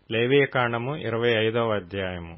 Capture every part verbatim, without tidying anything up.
లేవీయకాండము ఇరవై ఐదవ అధ్యాయము.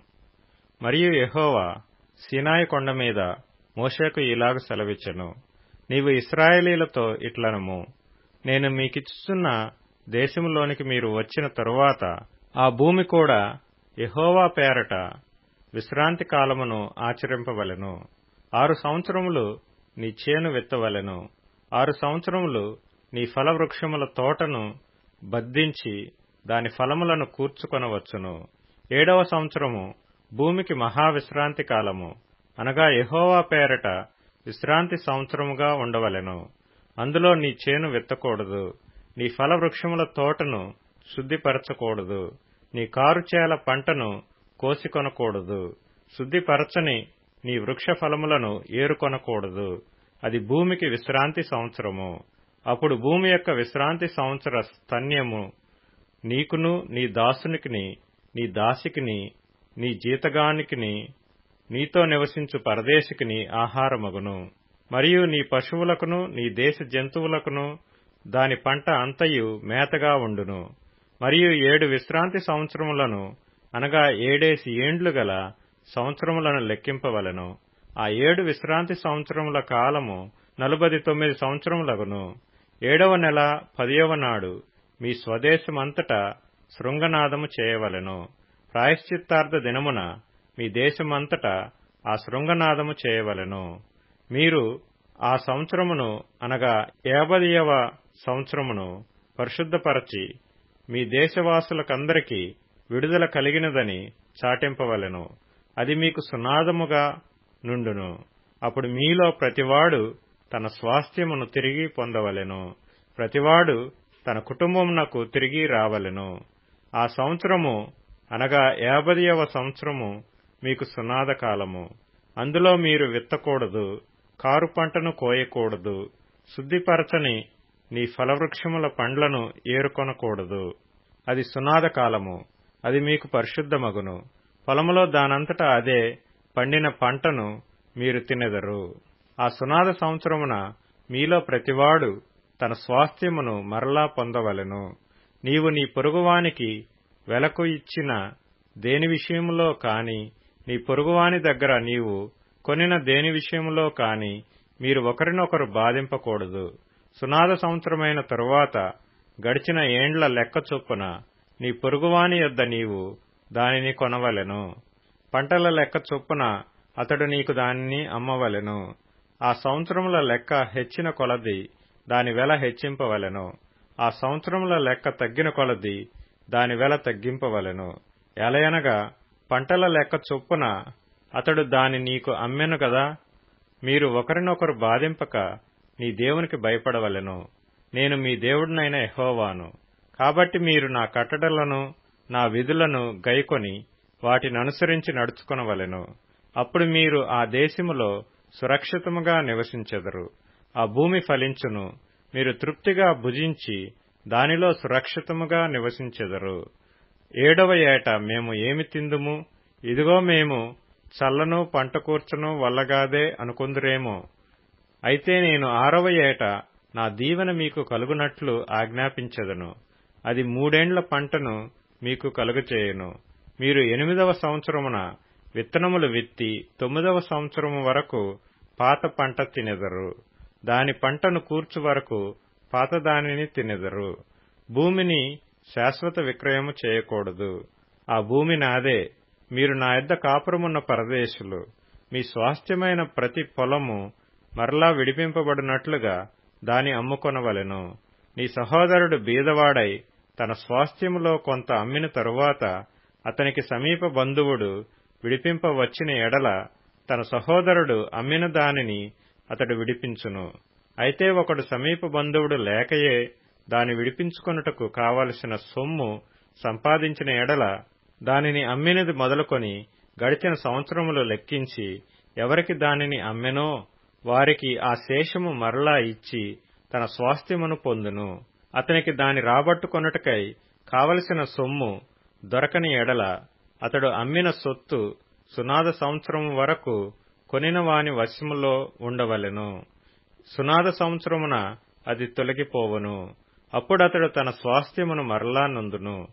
మరియు యెహోవా సీనాయి కొండ మీద మోషేకు ఇలాగ సెలవిచ్చెను, నీవు ఇశ్రాయేలీయులతో ఇట్లనుము, నేను మీకిచ్చుచున్న దేశములోనికి మీరు వచ్చిన తరువాత ఆ భూమి కూడా యెహోవా పేరట విశ్రాంతి కాలమును ఆచరింపవలెను. ఆరు సంవత్సరములు నీ చేను విత్తవలెను. ఆరు సంవత్సరములు నీ ఫలవృక్షముల తోటను బద్దించి దాని ఫలములను కూర్చుకొనవచ్చును. ఏడవ సంవత్సరము భూమికి మహావిశ్రాంతి కాలము, అనగా యెహోవా పేరట విశ్రాంతి సంవత్సరముగా ఉండవలెను. అందులో నీ చేను విత్తకూడదు, నీ ఫలవృక్షముల తోటను శుద్ధిపరచకూడదు, నీ కారుచేల పంటను కోసికొనకూడదు, శుద్ధిపరచని నీ వృక్ష ఫలములను ఏరుకొనకూడదు. అది భూమికి విశ్రాంతి సంవత్సరము. అప్పుడు భూమి యొక్క విశ్రాంతి సంవత్సర స్తన్యము నీకును నీ దాసునికిని నీ దాసికిని నీ జీతగానికిని నీతో నివసించు పరదేశికిని ఆహారమగును. మరియు నీ పశువులకును నీ దేశ జంతువులకును దాని పంట అంతయు మేతగా ఉండును. మరియు ఏడు విశ్రాంతి సంవత్సరములను, అనగా ఏడేసి ఏండ్లు గల సంవత్సరములను లెక్కింపవలెను. ఆ ఏడు విశ్రాంతి సంవత్సరముల కాలము నలుబది తొమ్మిది సంవత్సరములగును. ఏడవ నెల పదియవ నాడు మీ స్వదేశమంతటా శృంగనాదము చేయవలెను. ప్రాయశ్చిత్తార్థ దినమున మీ దేశమంతటా ఆ శృంగనాదము చేయవలెను. మీరు ఆ సంవత్సరమును, అనగా ఏభదియవ సంవత్సరమును పరిశుద్ధపరచి మీ దేశవాసులకందరికీ విడుదల కలిగినదని చాటింపవలెను. అది మీకు సునాదముగా నుండును. అప్పుడు మీలో ప్రతివాడు తన స్వాస్థ్యమును తిరిగి పొందవలెను. ప్రతివాడు తన కుటుంబమునకు తిరిగి రావలెను. ఆ సంవత్సరము, అనగా ఏభదియవ సంవత్సరము మీకు సునాద కాలము. అందులో మీరు విత్తకూడదు, కారు పంటను కోయకూడదు, శుద్ధిపరచని నీ ఫలవృక్షముల పండ్లను ఏరుకొనకూడదు. అది సునాద కాలము. అది మీకు పరిశుద్ధమగును. పొలములో దానంతటా అదే పండిన పంటను మీరు తినెదరు. ఆ సునాద సంవత్సరమున మీలో ప్రతివాడు తన స్వాస్థ్యమును మరలా పొందవలెను. నీవు నీ పొరుగువానికి వెలకు ఇచ్చిన దేని విషయములో కాని, నీ పొరుగువాని దగ్గర నీవు కొనిన దేని విషయములో కాని మీరు ఒకరినొకరు బాధింపకూడదు. సునాద సంవత్సరమైన తరువాత గడిచిన ఏండ్ల లెక్క చొప్పున నీ పొరుగువాని యొద్ద నీవు దానిని కొనవలెను. పంటల లెక్క చొప్పున అతడు నీకు దానిని అమ్మవలెను. ఆ సంవత్సరముల లెక్క హెచ్చిన కొలది దాని వెల హెచ్చింపవలెను. ఆ సంవత్సరముల లెక్క తగ్గిన కొలది దాని వెల తగ్గింపవలెను. ఎలయనగా పంటల లెక్క చొప్పున అతడు దాని నీకు అమ్మెను గదా. మీరు ఒకరినొకరు బాధింపక నీ దేవునికి భయపడవలెను. నేను మీ దేవుడినైన యెహోవాను. కాబట్టి మీరు నా కట్టడలను నా విధులను గైకొని వాటిననుసరించి నడుచుకొనవలెను. అప్పుడు మీరు ఆ దేశములో సురక్షితముగా నివసించెదరు. ఆ భూమి ఫలించును. మీరు తృప్తిగా భుజించి దానిలో సురక్షితముగా నివసించెదరు. ఏడవ ఏట మేము ఏమి తిందుము, ఇదిగో మేము చల్లను పంట కూర్చను వల్లగాదే అనుకొందురేమో. అయితే నేను ఆరవ ఏట నా దీవెన మీకు కలుగునట్లు ఆజ్ఞాపించెదను. అది మూడేండ్ల పంటను మీకు కలుగచేయును. మీరు ఎనిమిదవ సంవత్సరమున విత్తనములు విత్తి తొమ్మిదవ సంవత్సరము వరకు పాత పంట తినెదరు. దాని పంటను కూర్చు వరకు పాత దానిని తినెదరు. భూమిని శాశ్వత విక్రయము చేయకూడదు. ఆ భూమి నాదే. మీరు నా యొద్ద కాపురమున్న పరదేశులు. మీ స్వాస్థ్యమైన ప్రతి పొలము మరలా విడిపింపబడినట్లుగా దాని అమ్ముకొనవలెను. నీ సహోదరుడు బీదవాడై తన స్వాస్థ్యములో కొంత అమ్మిన తరువాత అతనికి సమీప బంధువుడు విడిపింపవచ్చిన ఎడల తన సహోదరుడు అమ్మిన దానిని అతడు విడిపించును. అయితే ఒకడు సమీప బంధువుడు లేకయే దాని విడిపించుకొనుటకు కావలసిన సొమ్ము సంపాదించిన ఎడల దానిని అమ్మినది మొదలుకొని గడిచిన సంవత్సరములు లెక్కించి ఎవరికి దానిని అమ్మెనో వారికి ఆ శేషము మరలా ఇచ్చి తన స్వాస్థ్యమును పొందును. అతనికి దాని రాబట్టుకొనుటకై కావలసిన సొమ్ము దొరకని ఎడల అతడు అమ్మిన సొత్తు సునాద సంవత్సరము వరకు కొనిన వాని వశములో ఉండవలెను. సునాద సంవత్సరమున అది తొలగిపోవును. అప్పుడతడు తన స్వాస్థ్యమును మరలా నొందును.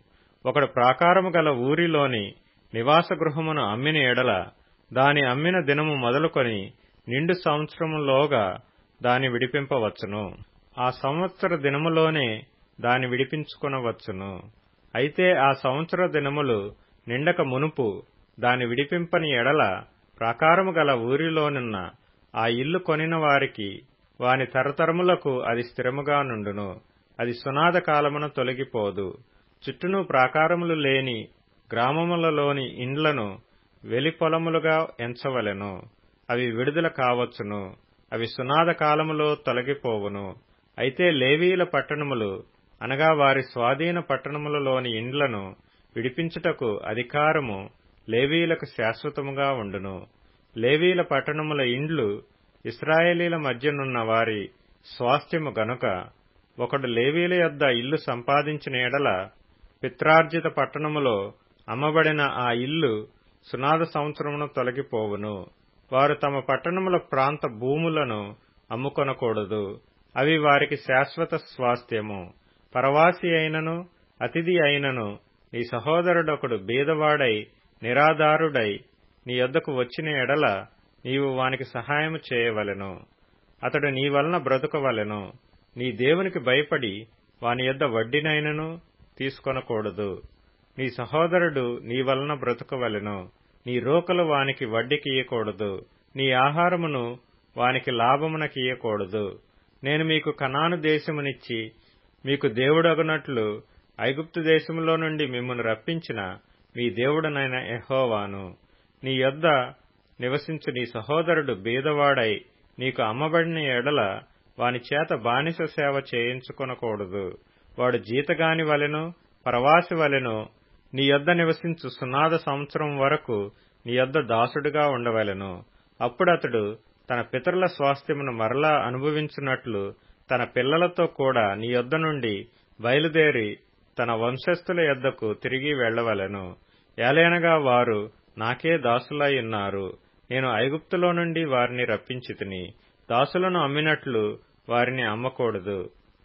ఒకడు ప్రాకారము గల ఊరిలోని నివాస గృహమును అమ్మిన ఎడల దాని అమ్మిన దినము మొదలుకొని నిండు సంవత్సరములోగా దాని విడిపింపవచ్చును. ఆ సంవత్సర దినములోనే దాని విడిపించుకొనవచ్చును. అయితే ఆ సంవత్సర దినములు నిండక మునుపు దాని విడిపింపని ఎడల ప్రాకారము గల ఊరిలోనున్న ఆ ఇల్లు కొనిన వారికి వాని తరతరములకు అది స్థిరముగా నుండును. అది సునాద కాలమున తొలగిపోదు. చుట్టూను ప్రాకారములు లేని గ్రామములలోని ఇండ్లను వెలిపొలములుగా ఎంచవలెను. అవి విడుదల కావచ్చును. అవి సునాద కాలములో తొలగిపోవును. అయితే లేవీయుల పట్టణములు అనగా వారి స్వాధీన పట్టణములలోని ఇండ్లను విడిపించుటకు అధికారము లేవీయులకు శాశ్వతముగా ఉండును. లేవీయుల పట్టణముల ఇండ్లు ఇశ్రాయేలీల మధ్యనున్న వారి స్వాస్థ్యము గనుక ఒకడు లేవీయుల యొద్ద ఇల్లు సంపాదించిన ఎడల పిత్రార్జిత పట్టణములో అమ్మబడిన ఆ ఇల్లు సునాద సంవత్సరమున తొలగిపోవును. వారు తమ పట్టణముల ప్రాంత భూములను అమ్ముకొనకూడదు. అవి వారికి శాశ్వత స్వాస్థ్యము. పరవాసి అయినను అతిథి అయినను నీ సహోదరుడొకడు బీదవాడై నిరాధారుడై నీ యొద్దకు వచ్చిన ఎడల నీవు వానికి సహాయము చేయవలెను. అతడు నీ వలన బ్రతుకవలెను. నీ దేవునికి భయపడి వాని యొద్ద వడ్డీనైనను తీసుకొనకూడదు. నీ సహోదరుడు నీ వలన బ్రతుకవలెను. నీ రోకలు వానికి వడ్డీకియ్యకూడదు. నీ ఆహారమును వానికి లాభమునకియ్యకూడదు. నేను మీకు కనాను దేశమునిచ్చి మీకు దేవుడగునట్లు ఐగుప్తు దేశములో నుండి మిమ్మును రప్పించిన మీ దేవుడనైన యెహోవాను. నీ యొద్ద నివసించు నీ సహోదరుడు బీదవాడై నీకు అమ్మబడిన ఎడల వాని చేత బానిస సేవ చేయించుకొనకూడదు. వాడు జీతగాని వలెను పరవాసి వలెను నీ యొద్ద నివసించు సునాద సంవత్సరం వరకు నీ యొద్ద దాసుడుగా ఉండవలెను. అప్పుడతడు తన పితరుల స్వాస్థ్యమును మరలా అనుభవించున్నట్లు తన పిల్లలతో కూడా నీ యొద్ద నుండి బయలుదేరి తన వంశస్థుల యొద్దకు తిరిగి వెళ్లవలెను. ఏలయనగా వారు నాకే దాసులై ఉన్నారు. నేను ఐగుప్తులో నుండి వారిని రప్పించితిని. దాసులను అమ్మినట్లు వారిని అమ్మకూడదు.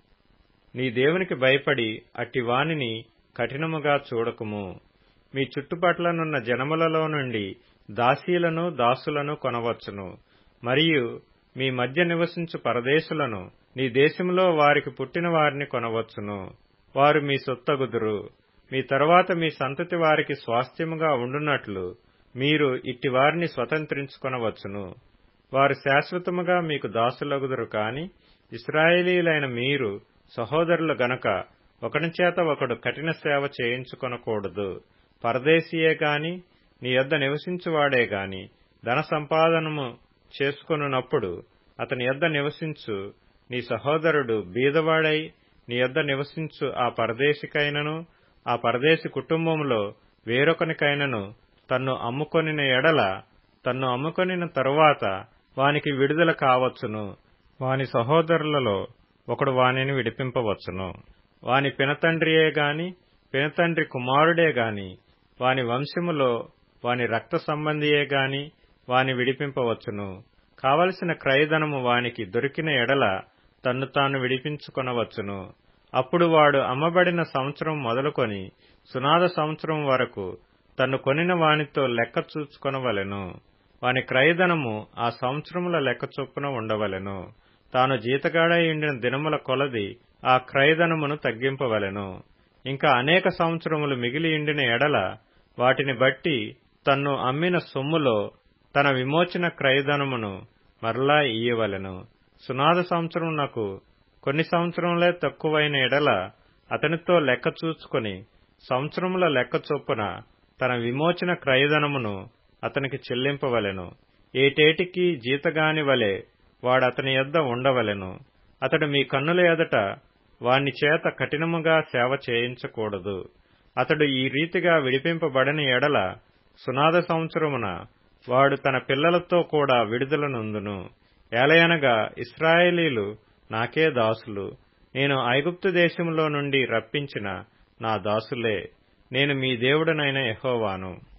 నీ దేవునికి భయపడి అట్టి వానిని కఠినముగా చూడకుము. మీ చుట్టుపట్లనున్న జనములలో నుండి దాసీలను దాసులను కొనవచ్చును. మరియు మీ మధ్య నివసించు పరదేశులను నీ దేశంలో వారికి పుట్టిన వారిని కొనవచ్చును. వారు మీ సొత్తగుదురు. మీ తరువాత మీ సంతతి వారికి స్వాస్థ్యముగా ఉండునట్లు మీరు ఇట్టి వారిని స్వతంత్రించుకొనవచ్చును. వారు శాశ్వతముగా మీకు దాసులగుదురు కాని ఇశ్రాయేలీయులైన మీరు సహోదరులు గనక ఒకని చేత ఒకడు కఠిన సేవ చేయించుకొనకూడదు. పరదేశీయే గాని నీ యొద్ద నివసించువాడే గాని ధన సంపాదనము చేసుకొనున్నప్పుడు అతని యొద్ద నివసించు నీ సహోదరుడు బీదవాడై నీ యొద్ద నివసించు ఆ పరదేశికైనను ఆ పరదేశి కుటుంబంలో వేరొకనికైనను తన్ను అమ్ముకొనిన ఎడల తన్ను అమ్ముకొనిన తరువాత వానికి విడుదల కావచ్చును. వాని సహోదరులలో ఒకడు వానిని విడిపింపవచ్చును. వాని పినతండ్రియే గాని పినతండ్రి కుమారుడే గాని వాని వంశములో వాని రక్త సంబంధియే గాని వాని విడిపింపవచ్చును. కావలసిన క్రయధనము వానికి దొరికిన ఎడల తన్ను తాను విడిపించుకొనవచ్చును. అప్పుడు వాడు అమ్మబడిన సంవత్సరం మొదలుకొని సునాద సంవత్సరం వరకు తన్ను కొనిన వానితో లెక్క చూచుకొనవలెను. వాని క్రయధనము ఆ సంవత్సరముల లెక్క చొప్పున ఉండవలెను. తాను జీతగాడై ఉండిన దినముల కొలది ఆ క్రయధనమును తగ్గింపవలెను. ఇంకా అనేక సంవత్సరములు మిగిలి ఉండిన ఎడల వాటిని బట్టి తన్ను అమ్మిన సొమ్ములో తన విమోచన క్రయధనమును మరలా ఇయ్యవలెను. సునాద సంవత్సరమునకు కొన్ని సంవత్సరములే తక్కువైన ఎడల అతనితో లెక్క చూచుకొని సంవత్సరముల లెక్క చొప్పున తన విమోచన క్రయధనమును అతనికి చెల్లింపవలెను. ఏటేటికి జీతగాని వలె వాడతని యొద్ద ఉండవలెను. అతడు మీ కన్నుల ఎదుట వాని చేత కఠినముగా సేవ చేయించకూడదు. అతడు ఈ రీతిగా విడిపింపబడని ఎడల సునాద సంవత్సరమున వాడు తన పిల్లలతో కూడా విడుదల నొందును. ఏలయనగా ఇశ్రాయేలీలు నాకే దాసులు. నేను ఐగుప్తు దేశంలో నుండి రప్పించిన నా దాసులే. నేను మీ దేవుడనైన యెహోవాను.